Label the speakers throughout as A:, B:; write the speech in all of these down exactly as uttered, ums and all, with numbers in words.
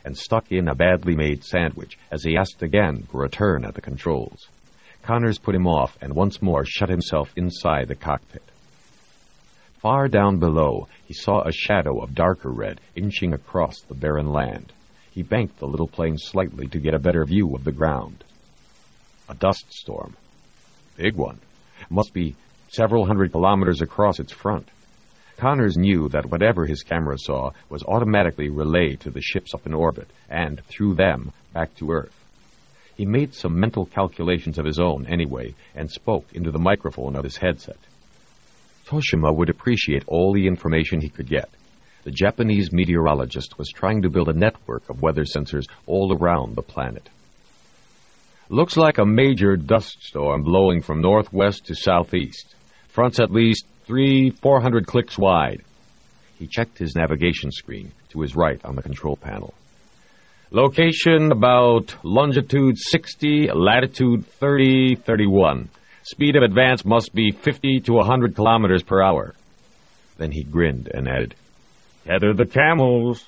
A: and stuck in a badly made sandwich as he asked again for a turn at the controls. Connors put him off and once more shut himself inside the cockpit. Far down below, he saw a shadow of darker red inching across the barren land. He banked the little plane slightly to get a better view of the ground. A dust storm. Big one. Must be several hundred kilometers across its front. Connors knew that whatever his camera saw was automatically relayed to the ships up in orbit and, through them, back to Earth. He made some mental calculations of his own anyway and spoke into the microphone of his headset. Toshima would appreciate all the information he could get. The Japanese meteorologist was trying to build a network of weather sensors all around the planet. Looks like a major dust storm blowing from northwest to southeast. Front's at least three, four hundred clicks wide. He checked his navigation screen to his right on the control panel. Location about longitude sixty, latitude thirty, thirty-one. Speed of advance must be fifty to one hundred kilometers per hour. Then he grinned and added, "Tether the camels."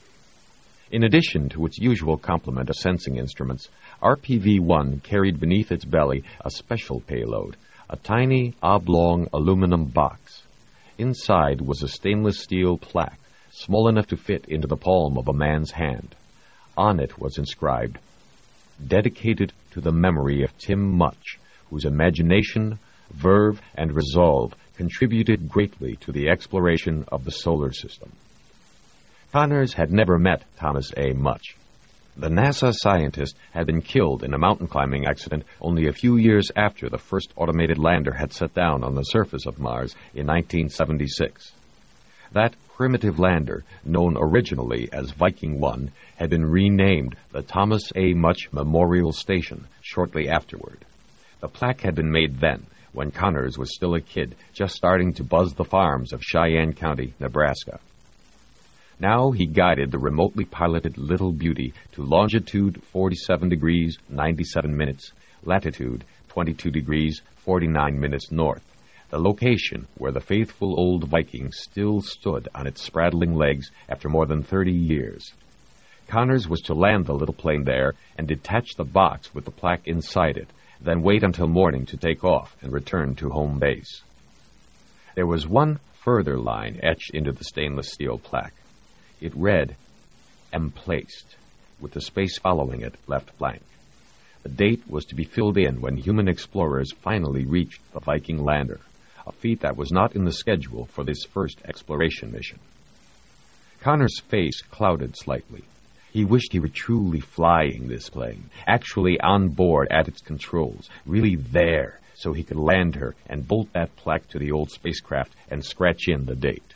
A: In addition to its usual complement of sensing instruments, R P V one carried beneath its belly a special payload, a tiny, oblong aluminum box. Inside was a stainless steel plaque, small enough to fit into the palm of a man's hand. On it was inscribed, "Dedicated to the memory of Tim Much, whose imagination, verve, and resolve contributed greatly to the exploration of the solar system." Connors had never met Thomas A. Much. The NASA scientist had been killed in a mountain climbing accident only a few years after the first automated lander had set down on the surface of Mars in nineteen seventy-six. That primitive lander, known originally as Viking one, had been renamed the Thomas A. Much Memorial Station shortly afterward. The plaque had been made then, when Connors was still a kid, just starting to buzz the farms of Cheyenne County, Nebraska. Now he guided the remotely piloted Little Beauty to longitude forty-seven degrees, ninety-seven minutes, latitude twenty-two degrees, forty-nine minutes north, the location where the faithful old Viking still stood on its spraddling legs after more than thirty years. Connors was to land the little plane there and detach the box with the plaque inside it, then wait until morning to take off and return to home base. There was one further line etched into the stainless steel plaque. It read, "Emplaced," with the space following it left blank. The date was to be filled in when human explorers finally reached the Viking lander, a feat that was not in the schedule for this first exploration mission. Connor's face clouded slightly. He wished he were truly flying this plane, actually on board at its controls, really there, so he could land her and bolt that plaque to the old spacecraft and scratch in the date.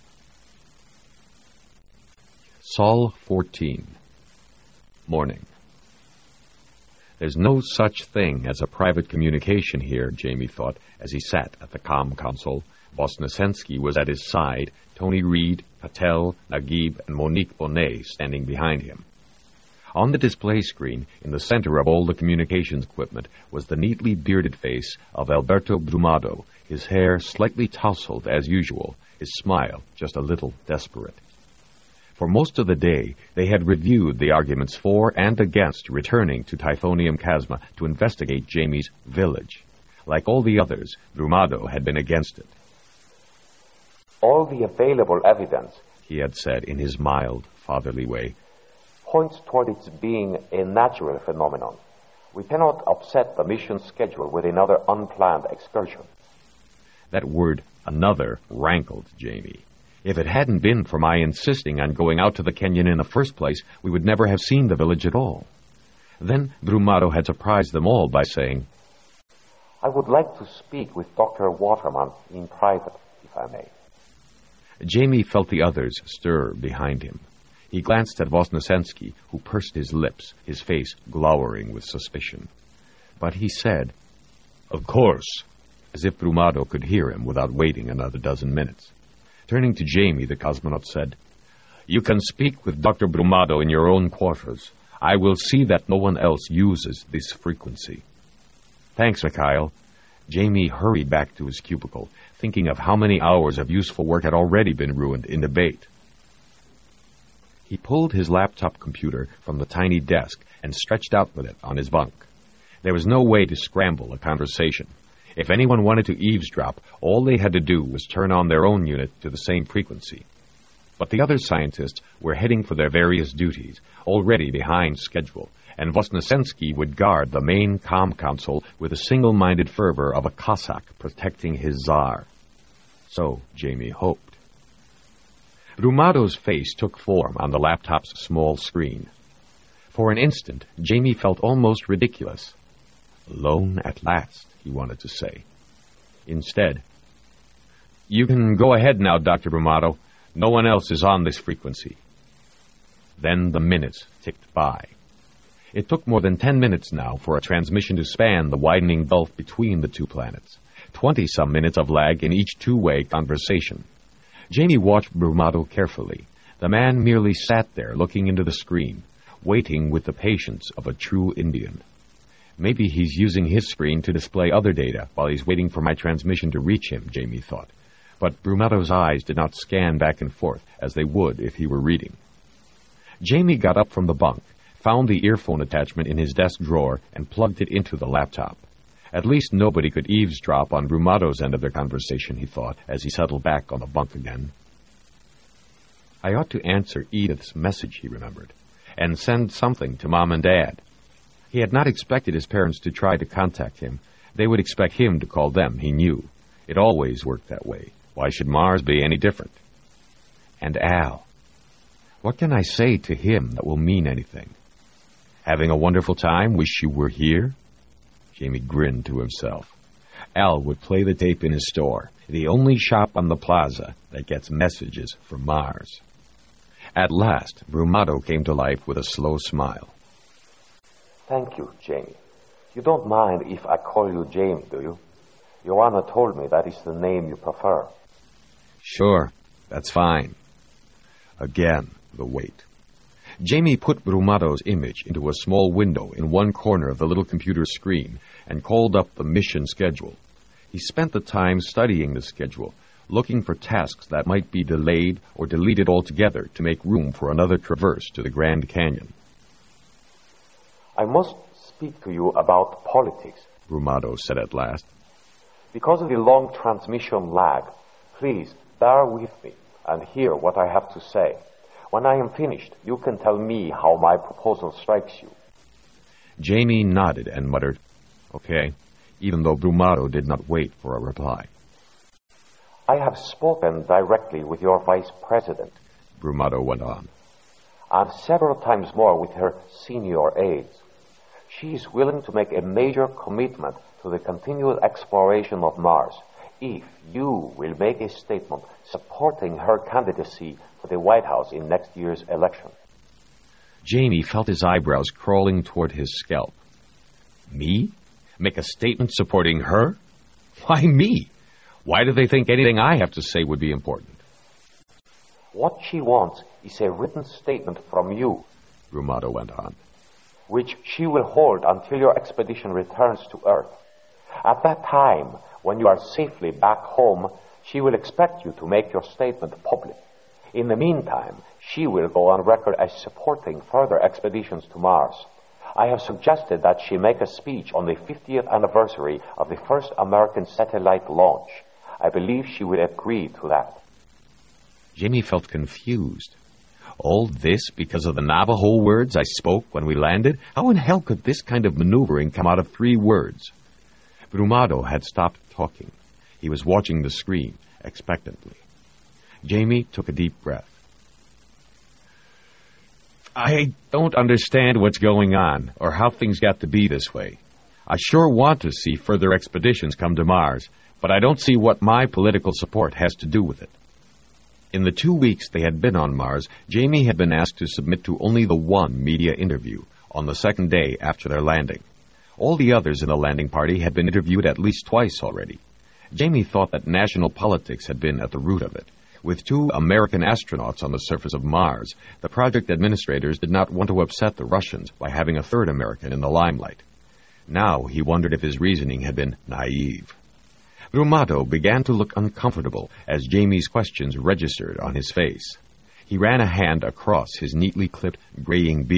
A: Sol fourteen. Morning. There's no such thing as a private communication here, Jamie thought, as he sat at the comm console. Vosnesensky was at his side, Tony Reed, Patel, Naguib, and Monique Bonet standing behind him. On the display screen, in the center of all the communications equipment, was the neatly bearded face of Alberto Brumado, his hair slightly tousled as usual, his smile just a little desperate. For most of the day, they had reviewed the arguments for and against returning to Typhonium Chasma to investigate Jamie's village. Like all the others, Brumado had been against it.
B: "All the available evidence,"
A: he had said in his mild, fatherly way,
B: "points toward its being a natural phenomenon. We cannot upset the mission schedule with another unplanned excursion."
A: That word, another, rankled Jamie. If it hadn't been for my insisting on going out to the canyon in the first place, we would never have seen the village at all. Then Brumado had surprised them all by saying,
B: "I would like to speak with Doctor Waterman in private, if I may."
A: Jamie felt the others stir behind him. He glanced at Vosnesensky, who pursed his lips, his face glowering with suspicion. But he said, "Of course," as if Brumado could hear him without waiting another dozen minutes. Turning to Jamie, the cosmonaut said, "You can speak with Doctor Brumado in your own quarters. I will see that no one else uses this frequency." "Thanks, Mikhail." Jamie hurried back to his cubicle, thinking of how many hours of useful work had already been ruined in debate. He pulled his laptop computer from the tiny desk and stretched out with it on his bunk. There was no way to scramble a conversation. If anyone wanted to eavesdrop, all they had to do was turn on their own unit to the same frequency. But the other scientists were heading for their various duties, already behind schedule, and Vosnesensky would guard the main comm console with the single-minded fervor of a Cossack protecting his Tsar. So Jamie hoped. Brumado's face took form on the laptop's small screen. For an instant, Jamie felt almost ridiculous. Alone at last, he wanted to say. Instead, "You can go ahead now, Doctor Brumado. No one else is on this frequency." Then the minutes ticked by. It took more than ten minutes now for a transmission to span the widening gulf between the two planets. Twenty-some minutes of lag in each two-way conversation. Jamie watched Brumado carefully. The man merely sat there looking into the screen, waiting with the patience of a true Indian. Maybe he's using his screen to display other data while he's waiting for my transmission to reach him, Jamie thought. But Brumado's eyes did not scan back and forth as they would if he were reading. Jamie got up from the bunk, found the earphone attachment in his desk drawer, and plugged it into the laptop. At least nobody could eavesdrop on Brumado's end of their conversation, he thought, as he settled back on the bunk again. I ought to answer Edith's message, he remembered, and send something to Mom and Dad. He had not expected his parents to try to contact him. They would expect him to call them, he knew. It always worked that way. Why should Mars be any different? And Al. What can I say to him that will mean anything? Having a wonderful time, wish you were here? Jamie grinned to himself. Al would play the tape in his store, the only shop on the plaza that gets messages from Mars. At last, Brumado came to life with a slow smile.
B: Thank you, Jamie. You don't mind if I call you Jamie, do you? Joanna told me that is the name you prefer.
A: Sure, that's fine. Again, the wait. Jamie put Brumado's image into a small window in one corner of the little computer screen and called up the mission schedule. He spent the time studying the schedule, looking for tasks that might be delayed or deleted altogether to make room for another traverse to the Grand Canyon.
B: I must speak to you about politics,
A: Brumado said at last.
B: Because of the long transmission lag, please bear with me and hear what I have to say. When I am finished, you can tell me how my proposal strikes you.
A: Jamie nodded and muttered, "Okay," even though Brumado did not wait for a reply.
B: I have spoken directly with your vice president,
A: Brumado went on,
B: and several times more with her senior aides. She is willing to make a major commitment to the continual exploration of Mars if you will make a statement supporting her candidacy for the White House in next year's election.
A: Jamie felt his eyebrows crawling toward his scalp. Me? Make a statement supporting her? Why me? Why do they think anything I have to say would be important?
B: What she wants is a written statement from you,
A: Brumado went on,
B: which she will hold until your expedition returns to Earth. At that time, when you are safely back home, she will expect you to make your statement public. In the meantime, she will go on record as supporting further expeditions to Mars. I have suggested that she make a speech on the fiftieth anniversary of the first American satellite launch. I believe she would agree to that.
A: Jamie felt confused. All this because of the Navajo words I spoke when we landed? How in hell could this kind of maneuvering come out of three words? Brumado had stopped talking. He was watching the screen, expectantly. Jamie took a deep breath. I don't understand what's going on, or how things got to be this way. I sure want to see further expeditions come to Mars, but I don't see what my political support has to do with it. In the two weeks they had been on Mars, Jamie had been asked to submit to only the one media interview on the second day after their landing. All the others in the landing party had been interviewed at least twice already. Jamie thought that national politics had been at the root of it. With two American astronauts on the surface of Mars, the project administrators did not want to upset the Russians by having a third American in the limelight. Now he wondered if his reasoning had been naive. Brumado began to look uncomfortable as Jamie's questions registered on his face. He ran a hand across his neatly clipped, graying beard.